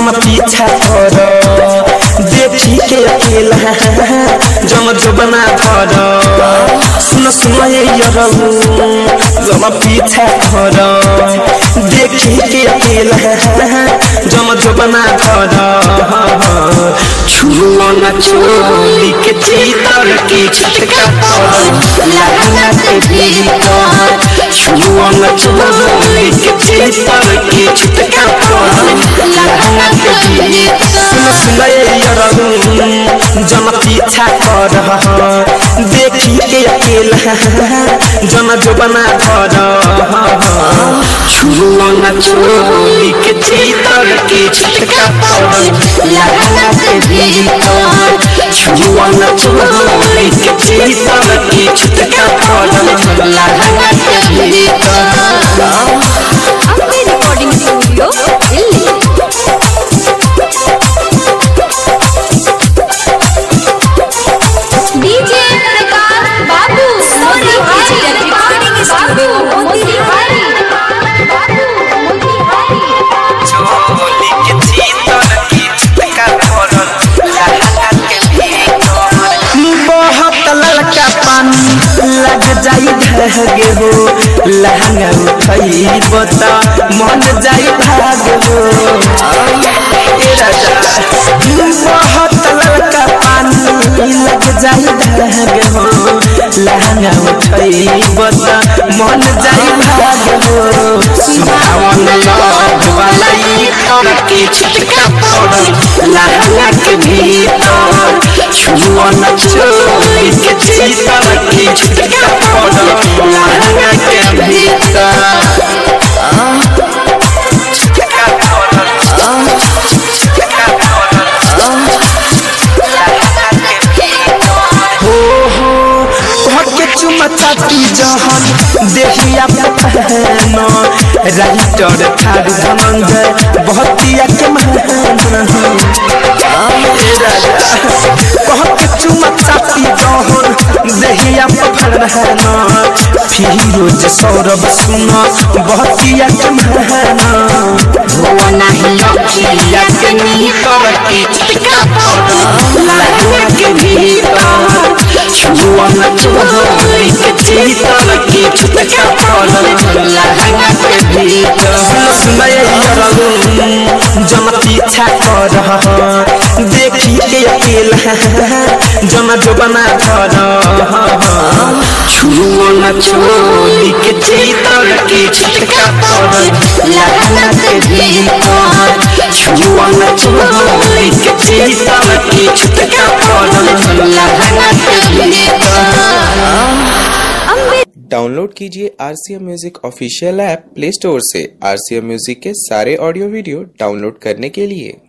जम पीछा कर देखी के अकेला जम जबना धर सुन सुन ये रहू जम पीछा कर देखी के अकेला जम जबना धर छुआ न चोली के चीतर की छटका लहंगा के भीतर छुआ न चोली के चीतर की छटका लहंगा के भीतर सुन ये रहू जम पीछा कर देखी के अकेला जम जबना धर छुआ न चोली के चीतर की छटका लहंगा के भीतर छुआ न चोली के चीतर की छटका लहंगा के भीतर। Ambe recording studio Delhi. DJ Prakash Babu recording studio Motihari. चोली के चीतर की छटका लहंगा के भीतर बहुत ललका पानी लग जाई धागे हो लहंगा उठाई बता मन जाई भाग हो ए राजा बहुत ललका पानी लग जाई धागे हो लहंगा उठाई बता मन जाई भाग हो सुहावन लग वाला ई के छटका लहंगा के भीतर छुआ न चोली के चीतर की छटका लहंगा के भीतर चाटी जहन देखिया पहनो राइटर थारू धनंजय बहतिया के महान बहुत चुमा चाटी जहन देखिया पहनो फिरोज सौरभ सुना बहतिया के महान हुआ नहीं अखिया के नीतर की छटका लहंगा के भीतर छुआ न चोली के चीतर की छटका लहंगा के भीतर सुन ये रहू जम पीछा कर देखी के अकेला जम जबना धर छुआ न चोली के चीतर की छटका लहंगा के भीतर छुआ न चोली के चीतर की छटका लहंगा के भीतर। डाउनलोड कीजिए RCM music official app play store से। RCM म्यूजिक के सारे ऑडियो वीडियो डाउनलोड करने के लिए